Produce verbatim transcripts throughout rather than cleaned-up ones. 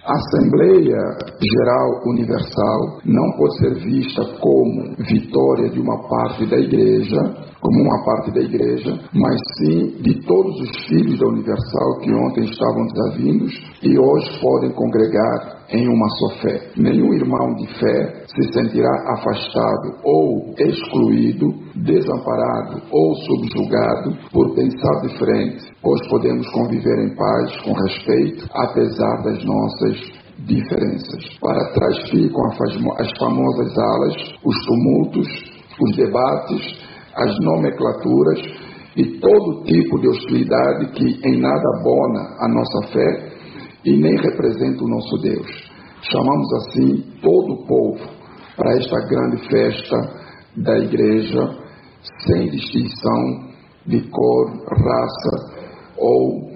A Assembleia Geral Universal não pode ser vista como vitória de uma parte da Igreja, como uma parte da Igreja, mas sim de todos os filhos da Universal que ontem estavam desavindos e hoje podem congregar em uma só fé. Nenhum irmão de fé se sentirá afastado ou excluído, desamparado ou subjugado por pensar diferente, pois podemos conviver em paz, com respeito, apesar das nossas diferenças. Para trás ficam as famosas alas, os tumultos, os debates, as nomenclaturas e todo tipo de hostilidade que em nada abona a nossa fé e nem representa o nosso Deus. Chamamos assim todo o povo para esta grande festa da Igreja, sem distinção de cor, raça ou,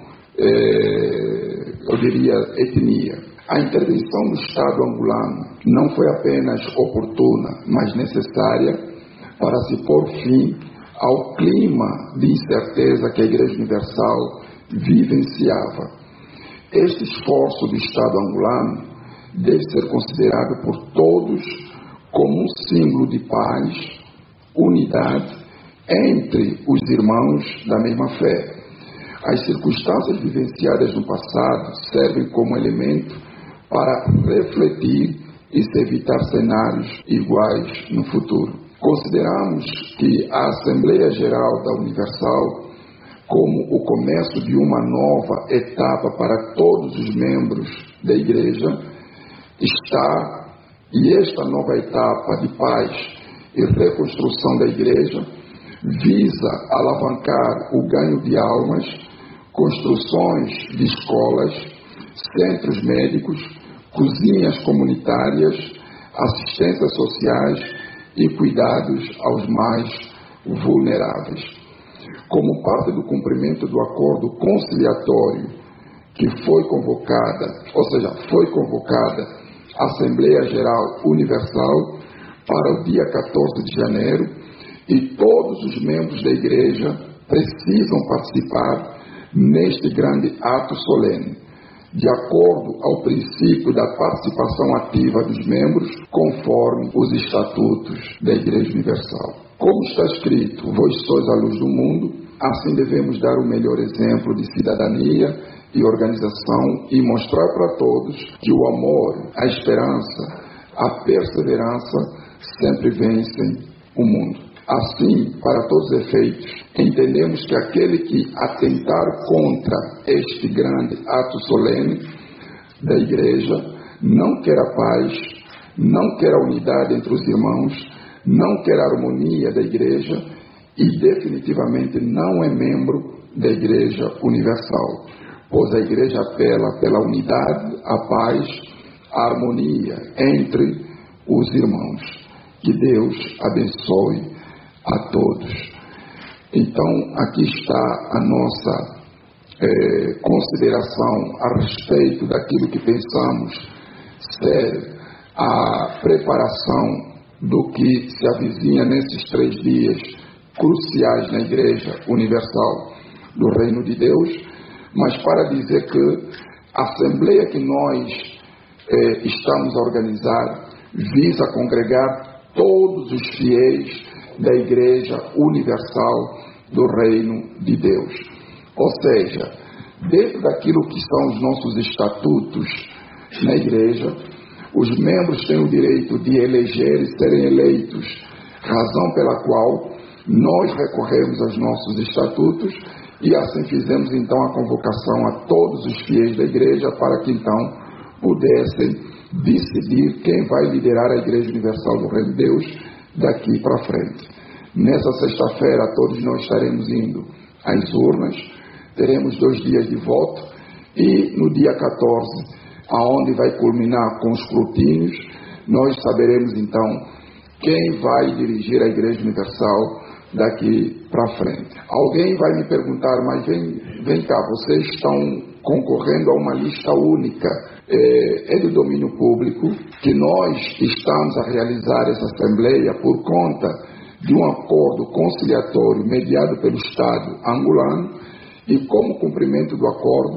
eh, eu diria, etnia. A intervenção do Estado angolano não foi apenas oportuna, mas necessária para se pôr fim ao clima de incerteza que a Igreja Universal vivenciava. Este esforço do Estado angolano deve ser considerado por todos como um símbolo de paz, unidade entre os irmãos da mesma fé. As circunstâncias vivenciadas no passado servem como elemento para refletir e se evitar cenários iguais no futuro. Consideramos que a Assembleia Geral da Universal como o começo de uma nova etapa para todos os membros da Igreja está, e esta nova etapa de paz e reconstrução da Igreja visa alavancar o ganho de almas, construções de escolas, centros médicos, cozinhas comunitárias, assistências sociais e cuidados aos mais vulneráveis. Como parte do cumprimento do acordo conciliatório que foi convocada, ou seja, foi convocada a Assembleia Geral Universal para o dia quatorze de janeiro e todos os membros da Igreja precisam participar neste grande ato solene, de acordo ao princípio da participação ativa dos membros, conforme os estatutos da Igreja Universal. Como está escrito, vós sois a luz do mundo, assim devemos dar o melhor exemplo de cidadania e organização e mostrar para todos que o amor, a esperança, a perseverança sempre vencem o mundo. Assim, para todos os efeitos, entendemos que aquele que atentar contra este grande ato solene da Igreja não quer a paz, não quer a unidade entre os irmãos, não quer a harmonia da Igreja e definitivamente não é membro da Igreja Universal, pois a Igreja apela pela unidade, a paz, a harmonia entre os irmãos. Que Deus abençoe a todos. Então, aqui está a nossa eh, consideração a respeito daquilo que pensamos ser a preparação do que se avizinha nesses três dias cruciais na Igreja Universal do Reino de Deus, mas para dizer que a Assembleia que nós eh, estamos a organizar visa congregar todos os fiéis da Igreja Universal do Reino de Deus. Ou seja, dentro daquilo que são os nossos estatutos na Igreja, os membros têm o direito de eleger e serem eleitos, razão pela qual nós recorremos aos nossos estatutos e assim fizemos então a convocação a todos os fiéis da Igreja para que então pudessem decidir quem vai liderar a Igreja Universal do Reino de Deus daqui para frente. Nessa sexta-feira todos nós estaremos indo às urnas, teremos dois dias de voto e no dia quatorze, aonde vai culminar com os escrutínios, nós saberemos então quem vai dirigir a Igreja Universal daqui para frente. Alguém vai me perguntar, mas vem, vem cá, vocês estão concorrendo a uma lista única, é, é do domínio público, que nós estamos a realizar essa Assembleia por conta de um acordo conciliatório mediado pelo Estado angolano e como cumprimento do acordo,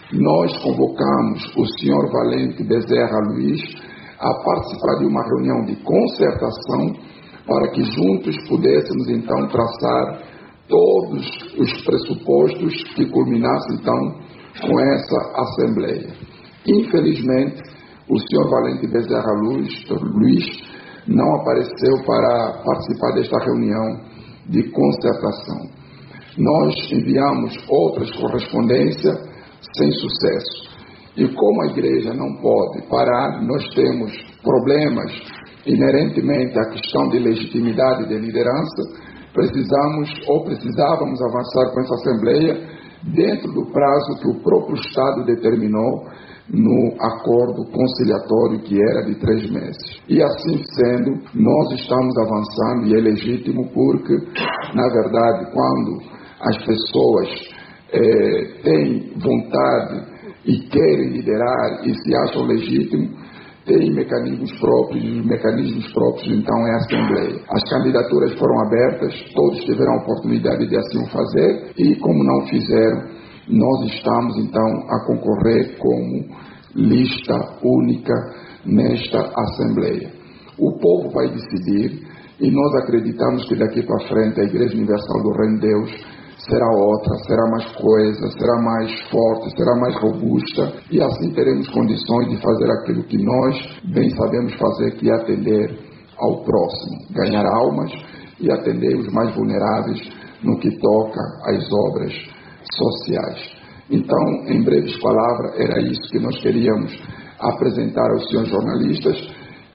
nós convocamos o senhor Valente Bezerra Luiz a participar de uma reunião de concertação para que juntos pudéssemos então traçar todos os pressupostos que culminassem então com essa Assembleia. Infelizmente, o senhor Valente Bezerra Luiz, Luiz não apareceu para participar desta reunião de concertação. Nós enviamos outras correspondências sem sucesso. E como a igreja não pode parar, nós temos problemas inerentemente à questão de legitimidade de liderança, precisamos ou precisávamos avançar com essa Assembleia dentro do prazo que o próprio Estado determinou no acordo conciliatório, que era de três meses. E assim sendo, nós estamos avançando, e é legítimo porque, na verdade, quando as pessoas é, têm vontade e querem liderar e se acham legítimos, têm mecanismos próprios, e os mecanismos próprios então é a Assembleia. As candidaturas foram abertas, todos tiveram a oportunidade de assim o fazer, e como não fizeram, nós estamos então a concorrer como lista única nesta Assembleia. O povo vai decidir, e nós acreditamos que daqui para frente a Igreja Universal do Reino de Deus será outra, será mais coesa, será mais forte, será mais robusta, e assim teremos condições de fazer aquilo que nós bem sabemos fazer, que é atender ao próximo, ganhar almas e atender os mais vulneráveis no que toca às obras sociais. Então, em breves palavras, era isso que nós queríamos apresentar aos senhores jornalistas.